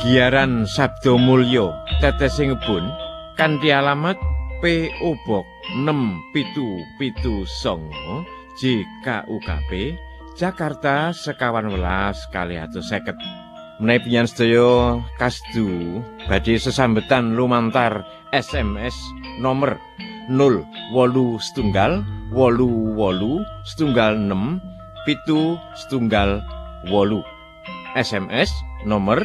Giaran Sabdo Mulyo Tetesing Ngebun kanthi alamat P.O. Box 6779 JKUKP Jakarta 11.250. Menawi pinjen sedaya kasdu badhe sesambetan lumantar SMS nomor 081888678. SMS nomor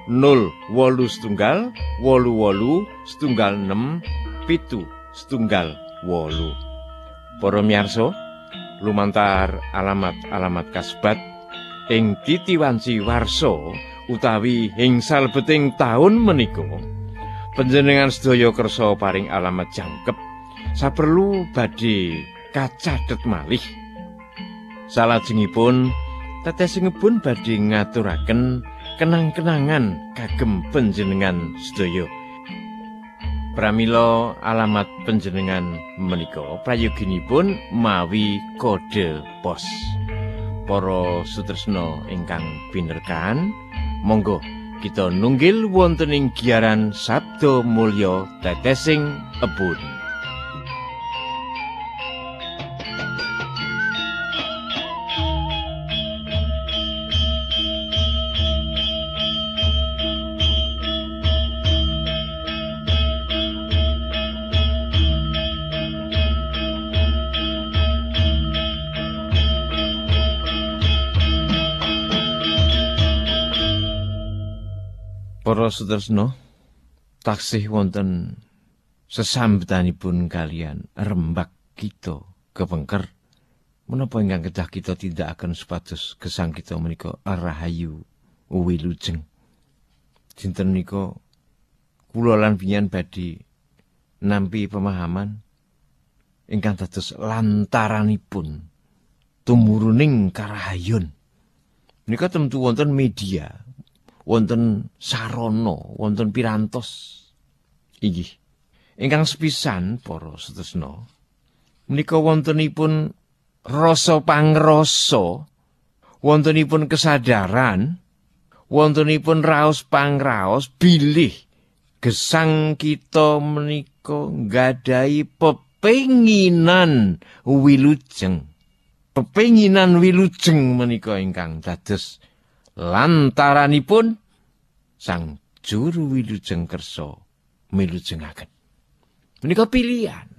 081888678. Para miyarsa, lumantar alamat-alamat kasebat ing titiwanci warsa utawi ing salebeting taun menika panjenengan sedaya kersa paring alamat jangkep saperlu badhe kacathet malih. Salajengipun Tetesing Ngebun badhe ngaturaken kenang-kenangan kagem panjenengan sedaya. Pramila alamat panjenengan menika prayoginipun mawi kode pos. Para sutresna ingkang pinerkan, monggo kita nunggil wonten ing giaran Sabdo Mulyo Tetesing Ngebun. Para sutresna, taksih wonten sesambetanipun kalian rembag kita kepengker menapa ingkang kedah kita tindakaken supados gesang kita menika rahayu wilujeng. Dinten menika kula lan pinjen badhe nampi pemahaman ingkang dados lantaranipun tumuruning karahayon. Menika tentu wonten media, wonten sarana, wonten pirantos. Inggih. Ingkang sepisan para sutresna, menika wontenipun rasa pangrasa, wontenipun kesadaran, wontenipun raos pangraos bilih gesang kita menika nggadahi pepenginan wilujeng. Pepenginan wilujeng menika ingkang dados lantaranipun sang juru wilujeng kersa milujengaken. Menika pilihan.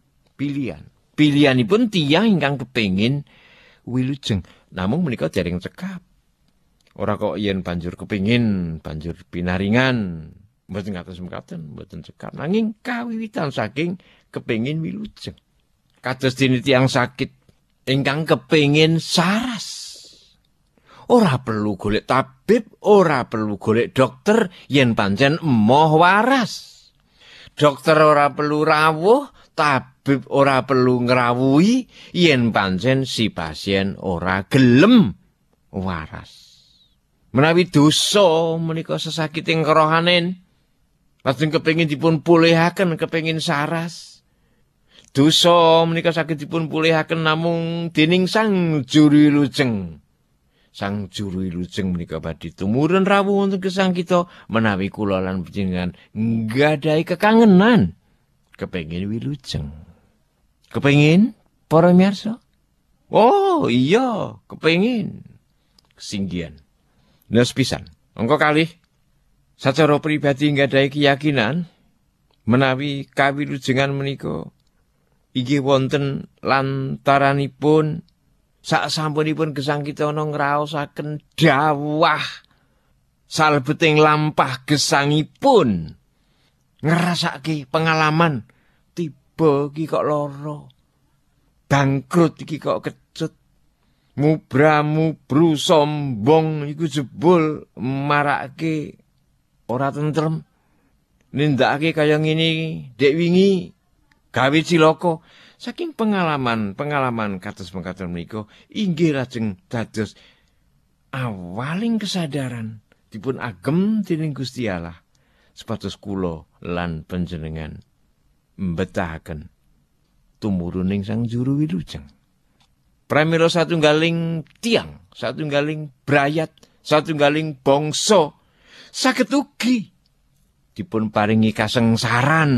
Pilihanipun tiyang ingkang kepengin wilujeng. Namung menika dereng cekap. Ora kok yen banjur kepengin, banjur pinaringan, mboten kados mekaten, mboten cekap. Nanging kawiwitan saking kepengin wilujeng. Kados dene tiyang sakit ingkang kepengin saras. Ora perlu golek tabib, ora perlu golek dokter yen pancen emoh waras. Dokter ora perlu rawuh, tabib ora perlu ngrawuhi yen pancen si pasien ora gelem waras. Menawi dosa menika sesakiting kerohanen, lajeng kepengin dipun pulihaken, kepengin saras. Dosa menika saged dipun pulihaken namung dening sang juru wilujeng. Sang juru wilujeng menika badhe tumurun rawuh wonten gesang kita menawi kula lan panjenengan nggadahi kekangenan kepengin wilujeng. Kepengin para miyarsa? Oh iya, kepengin. Kesinggihan. Nes pisan. Angka kalih sacara pribadi nggadahi keyakinan menawi kawilujengan menika inggih wonten lantaranipun sak sampunipun gesang kita ana ngraosaken dawah salebeting lampah gesangipun ngrasake pengalaman tiba iki kok lara, bangkrut iki kok kecut, mubra-mubru sombong iku jebul marake ora tentrem, nindakake kaya ngene dek wingi gawe cilaka. Saking pengalaman kados mekaten menika inggih lajeng dados awaling kesadaran dipun agem dening Gusti Allah supados kula lan panjenengan mbetahaken tumuruning sang juru wilujeng. Pramila satunggaling tiang, satunggaling brayat, satunggaling bangsa saged ugi dipun paringi kasengsaran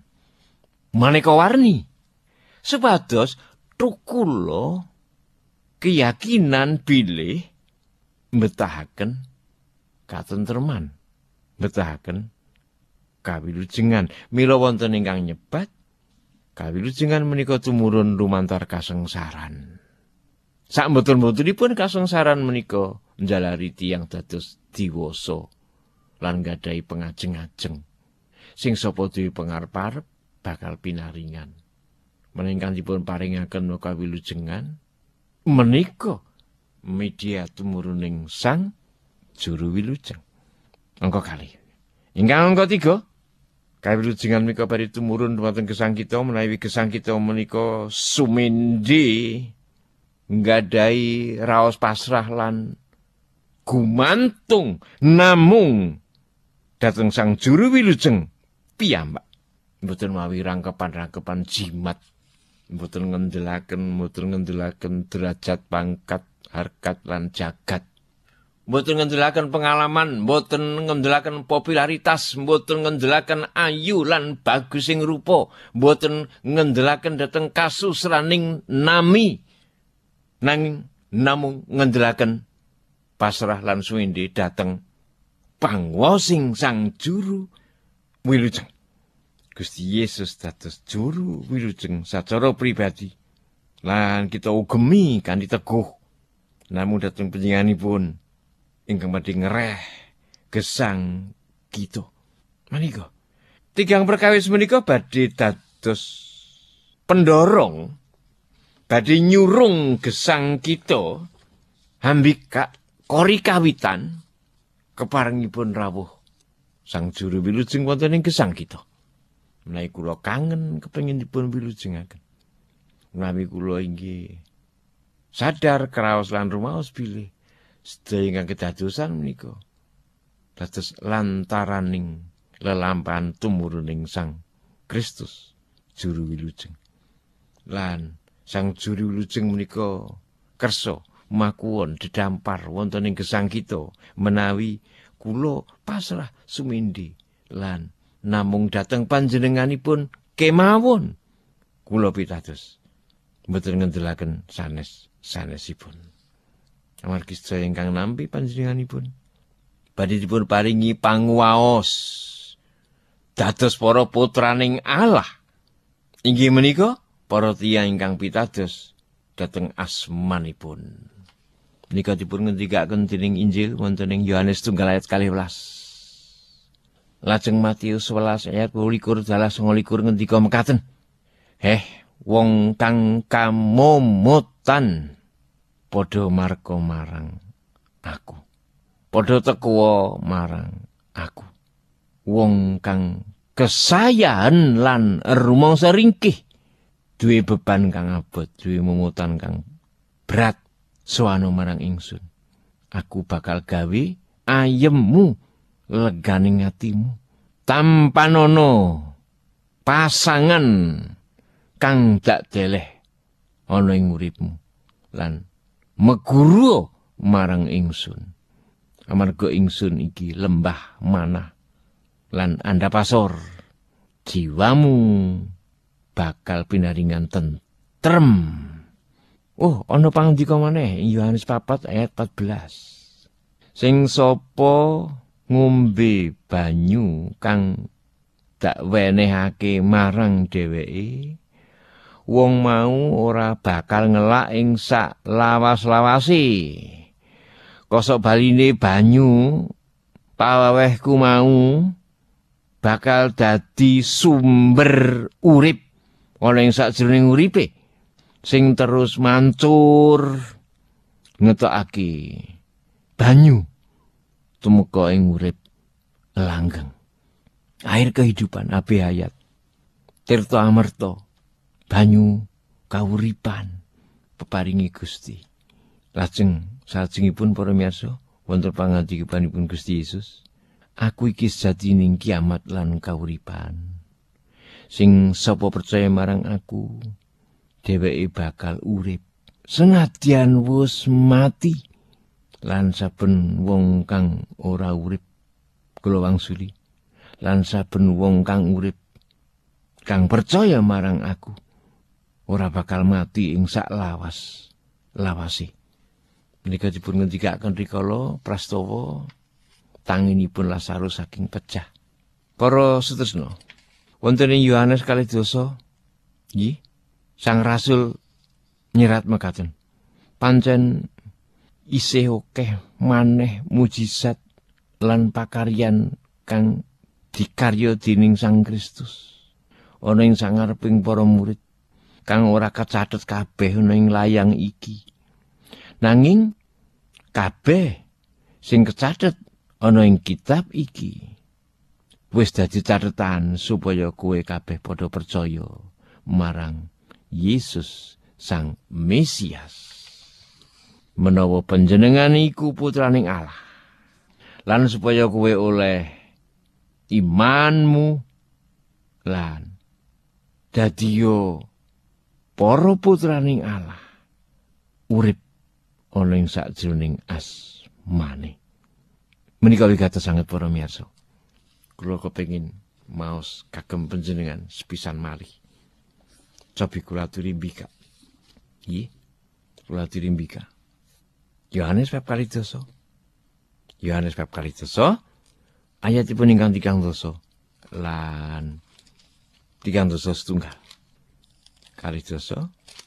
maneka warni supados tukula keyakinan bilih mbetahaken katentreman, mbetahaken kawilujengan. Mila wonten ingkang nyebat kawilujengan menika tumurun lumantar kasengsaran. Sakmboten-botenipun kasengsaran menika njalari tiyang dados diwasa lan nggadahi pengajeng-ajeng. Sing sapa duwe pangarep-arep bakal pinaringan. Meningkang dipun paringaken kawilujengan menika media tumuruning Sang Juru Wilujeng. Angka kalih. Ingkang angka 3, kawilujengan menika bari tumurun dumateng gesang kita menawi gesang kita menika sumendhe nggadahi raos pasrah lan gumantung namung dhateng Sang Juru Wilujeng piyambak. Mboten mawi rangkepan-rangkepan jimat, mboten ngendelaken derajat pangkat harkat lan jagat. Mboten ngendelaken pengalaman, mboten ngendelaken popularitas, mboten ngendelaken ayu lan bagusing rupa, mboten ngendelaken dhateng kasusraning nami, nanging namung ngendelaken pasrah lan suwende dhateng pangwaosing Sang Juru Wilujeng. Gusti Yesus dados Juru Wilujeng sacara pribadi lan kita ugemi kanthi teguh namung dhateng panjenenganipun ingkang badhe ngereh gesang kita. Menika tigang perkawis menika badhe dados pendorong, badhe nyurung gesang kita hambika kori kawitan keparengipun rawuh Sang Juru Wilujeng wonten ing gesang kita. Menawi kula kangen kepengin dipun wilujengaken. Menawi kula inggih sadar kraos lan rumaos bilih sedaya ingkang kedadosan menika dados lantaraning lelampahan tumuruning Sang Kristus Juru Wilujeng. Lan Sang Juru Wilujeng menika kersa makuwon dedampar wonten ing gesang kita menawi kula pasrah sumindhi lan namung dhateng panjenenganipun kemawon kula pitados mboten ngendelaken sanes-sanesipun. Amargi sedaya ingkang nampi panjenenganipun badhe dipun paringi panguwaos dados para putraning Allah. Inggih menika para tiyang ingkang pitados dhateng asmanipun. Menika dipun ngendikaken dening Injil wonten ing Yohanes 1:12. Lajeng Matius 11 ayat 22 ngendika mekaten. Wong kang kamomotan padha marka marang aku. Padha teka marang aku. Wong kang kesayan lan rumangsa ringkih, duwe beban kang abot, duwe momotan kang berat, sowan marang ingsun. Aku bakal gawe ayemmu leganing atimu, tampanono pasangan kang dak deleh ana ing uripmu lan meguru marang ingsun. Amarga ingsun iki lembah manah lan andhapasor, jiwamu bakal pinaringan tentrem. Ana pangandika maneh Yohanes 4 ayat 14. Sing sapa ngombe banyu kang dak wenehake marang dheweke, wong mau ora bakal ngelak ing sak lawas-lawase. Kosok baline banyu pawehku mau bakal dadi sumber urip ana ing sakjroning uripe sing terus mancur ngetokake banyu tumeka ing urip langgeng. Air kehidupan abe hayat, tirta amerta, banyu kawuripan peparingi Gusti. Lajeng salajengipun para miyarsa wonten pangandikanipun Gusti Yesus, aku iki sejatining kiamat lan kawuripan. Sing sapa percaya marang aku, dheweke bakal urip senadyan wis mati. Lan saben wong kang ora urip kula wangsuli lan saben wong kang urip kang percaya marang aku ora bakal mati ing sak lawase. Menika dipun ngendikaken rikala prastawa tanginipun Lazarus saking pecah. Para setresna, wonten ing Yohanes 2, nggih, Sang Rasul nyerat mekaten. Pancen isih akeh maneh mujizat lan pakaryan kang dikarya dening Sang Kristus ana ing sangareping para murid kang ora kacathet kabeh ana ing layang iki. Nanging kabeh sing kacathet ana ing kitab iki wis dadi cathetan supaya kowe kabeh padha percaya marang Yesus Sang Mesias. Menawa panjenengan iku putraning Allah, lan supaya kowe oleh imanmu lan dadiyo para putraning Allah urip ana ing sakjroning asmane. Menika wigatos sanget para miyarsa. Kula kepengin maos kagem panjenengan sepisan malih. Cobi kula aturi mbika. Nggih. Kula aturi mbika. Yohanes bab 2. Yohanes bab 2 ayatipun ingkang 3 lan 3 setunggal. 2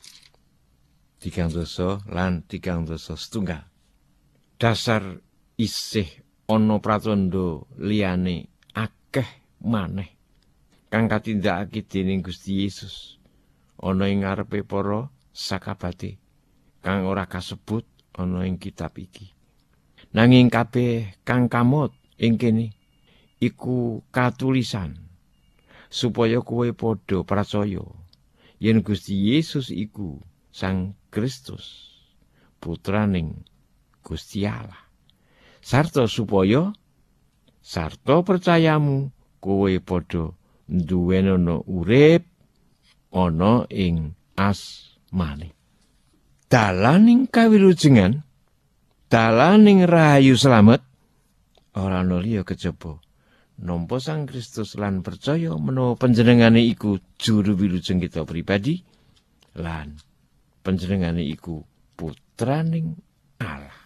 lan 3 setunggal. Dasar isih ana pratandha liyane akeh maneh kang katindakake dening Gusti Yesus ana ing ngarepe para sakabate kang ora kasebut ana ing kitab iki. Nanging kabeh kang kamot ing kene iku katulisan supaya kowe padha percaya yen Gusti Yesus iku Sang Kristus, putraning Gusti Allah. Sarta supaya sarta percayamu kowe padha nduwènana urip ana ing asmane. Dalaning kawilujengan, dalaning rahayu slamet ora ana liya kejaba nampa Sang Kristus lan percaya menawa panjenengane iku juru wilujeng kita pribadi lan panjenengane iku putraning Allah.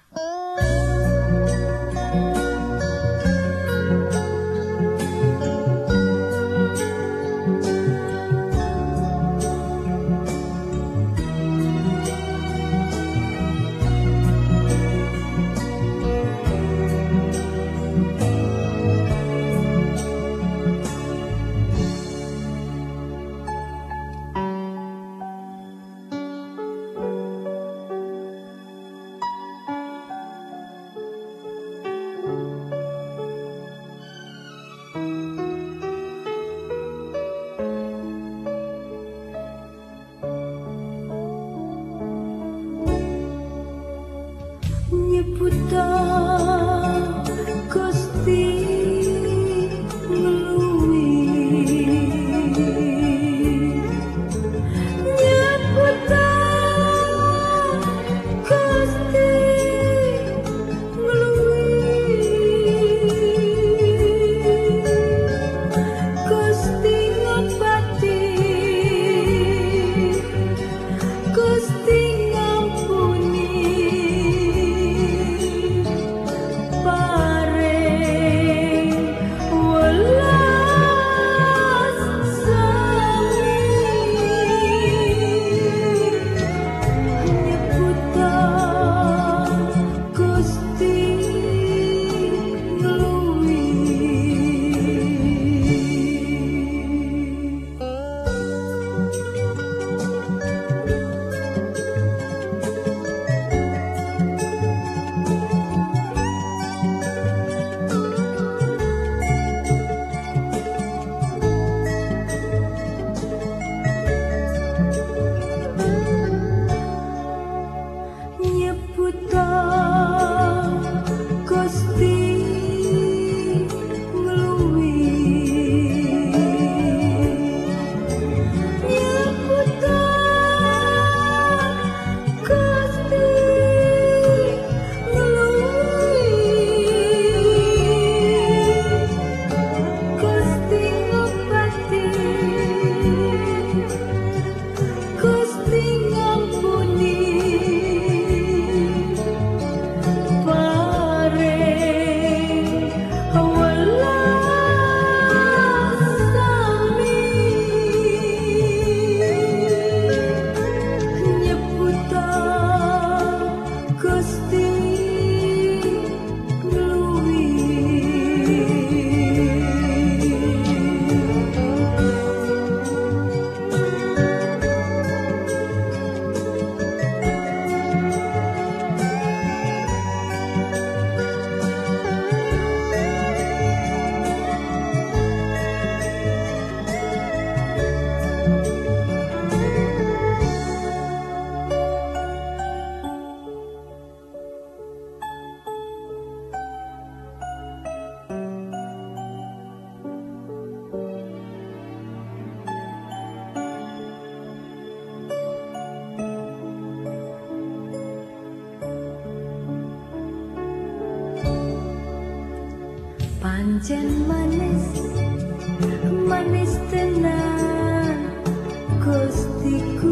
pancen manis manis tenan Gustiku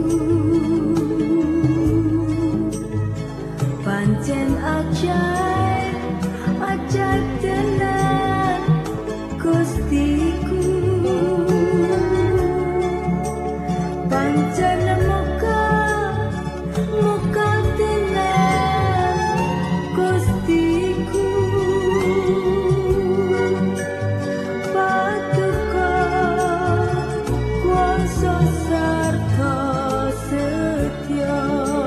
pancen ajaib ajaib tenan Gustiku pancen muka muka tenan Gustiku Paduka kuasa sarta setia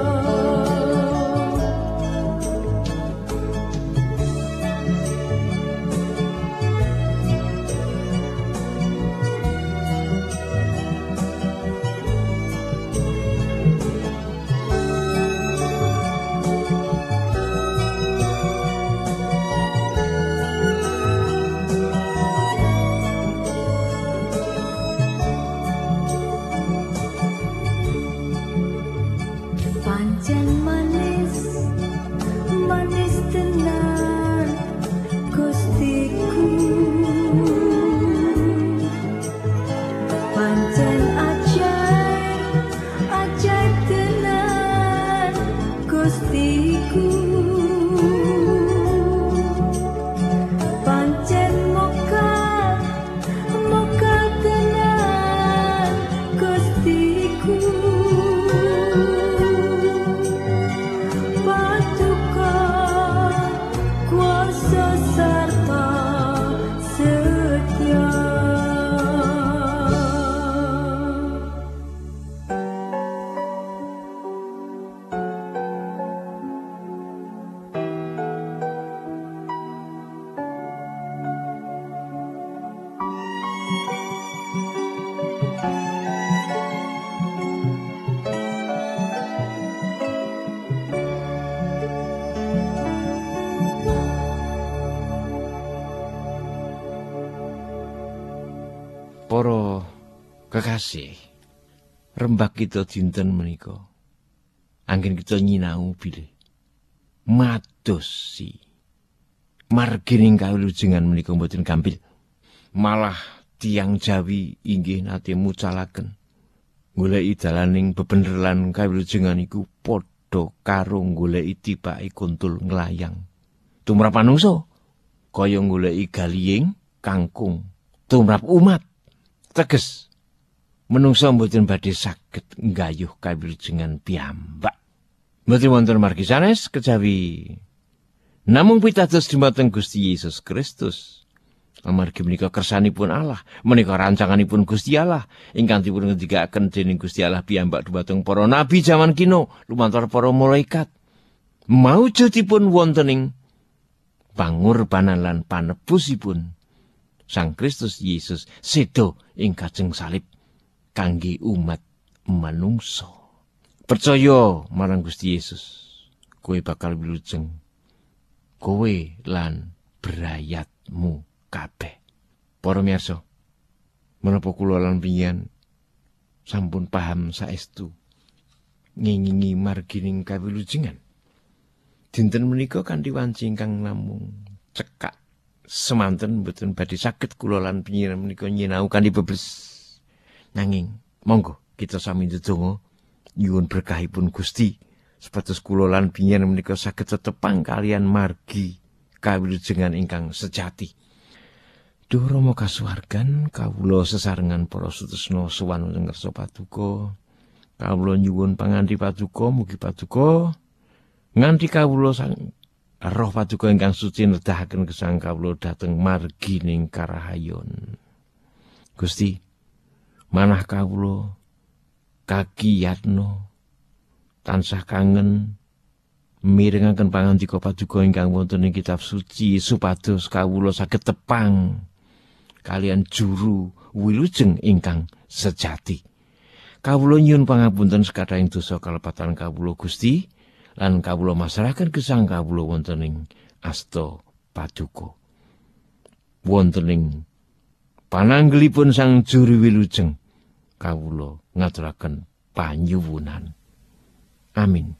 pancen manis manis tenan Gustiku pancen ajaib ajaib tenan Gustiku pancen muka muka tenan Gustiku Paduka kuasa sarta setia Para kekasih, rembak kita dinten menika anggen kita nyinau bilih madosi margining kawilujengan menika mboten gampil. Malah tiang Jawi inggih nate mucalaken goleki dalaning bebener lan kawilujengan iku padha karo goleki tipake kuntul nglayang. Tumrap manungsa kaya goleki galiying kangkung tumrap umat. Teges menungsa mboten badhe saged nggayuh kawilujengan piyambak. Mboten wonten margi sanes kejawi namung pitados dumateng Gusti Yesus Kristus. Amargi menika kersanipun Allah, menika rancanganipun Gusti Allah ingkang dipun ngendikaken dening Gusti Allah piyambak dumateng para nabi jaman kina lumantar para malaikat. Maujudipun wontening pangorbanan lan panebusipun Sang Kristus Yesus sedo ing kajeng salib kangge umat manungsa. Percaya marang Gusti Yesus, kowe bakal wilujeng. Kowe lan brayatmu kabeh. Para miyarsa, menapa kula lan pinjen sampun paham saestu ngingingi margining kawilujengan. Dinten menika kanthi wanci ingkang namung cekak semanten mboten badhe saged kula lan penyiar menika nyinau kanthi bebles. Nanging monggo kita sami ndedonga nyuwun berkahipun Gusti supados kula lan penyiar menika saged tetepang kalian margi kawilujengan ingkang sejati. Duh Rama kasuwargan kawula sesarengan para sutresna sowan ngersa paduka. Kawula nyuwun panganti paduka mugi paduka nganti kawula sang Roh paduka ingkang suci nedahaken gesang kawula dhateng margining karahayon. Gusti, manah kawula kagiyatna tansah kangen mirengaken pangandika paduka ingkang wonten ing kitab suci supados kawula saged tepang kalian juru wilujeng ingkang sejati. Kawula nyuwun pangapunten sakadhahing dosa kalepatan kawula Gusti. Lan kawula masrahaken gesang kawula wonten ing asta paduka. Wonten ing pananggelipun Sang Juru Wilujeng kawula ngaturaken panyuwunan. Amin.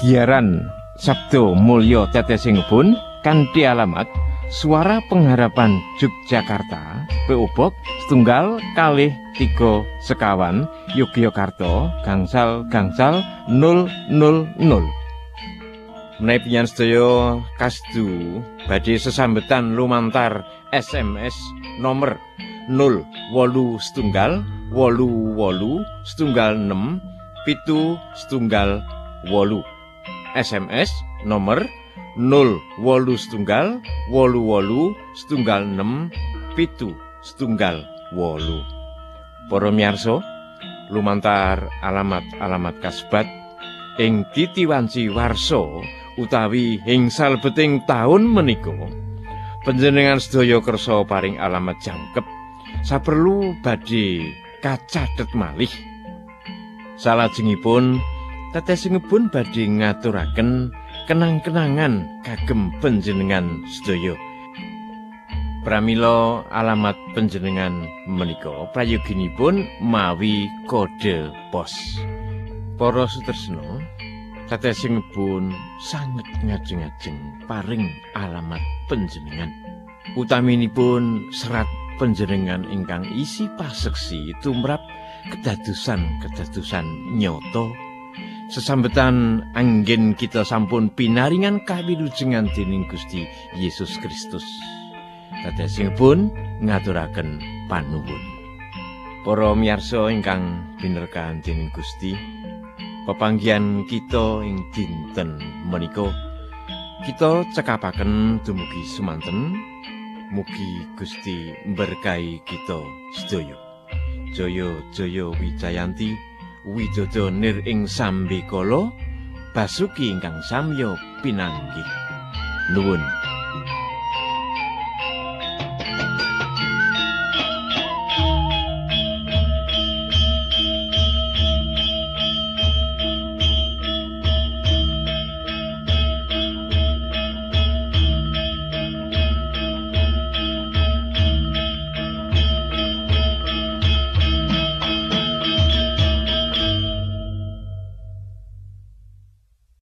Siaran Sabdo Mulya Tetesing kanthi alamat Suara Pengharapan Yogyakarta, PO Box 123 Sekawan, Yogyakarta, gangsal 000. Menawi panjenengan sedaya kasdu badhe sesambetan lumantar SMS nomor 081887678. SMS nomor 081887678. Para miyarsa, lumantar alamat-alamat kasebat ing titiwanci warsa utawi ing salebeting taun menika, panjenengan sedaya kersa paring alamat jangkep saperlu badhe kacathet malih. Salajengipun tetesingipun badhe ngaturaken kenang-kenangan kagem panjenengan sedaya. Pramila alamat panjenengan menika prayoginipun mawi kode pos. Para sutresna, tetesingipun sanget ngajeng-ajeng paring alamat panjenengan. Utaminipun serat panjenengan ingkang isi paseksi tumrap kedadosan nyata. Sesambetan anggen kita sampun pinaringan kawilujengan dening Gusti Yesus Kristus. Tetesingipun ngaturaken panuwun. Para miyarsa ingkang binerkahan dening Gusti, pepanggihan kita ing dinten menika kita cekapaken dumugi semanten. Mugi Gusti mberkahi kita sedaya. Jaya Wijayanti, Widodo nir ing sambikala, basuki ingkang samya pinanggih. Nuwun.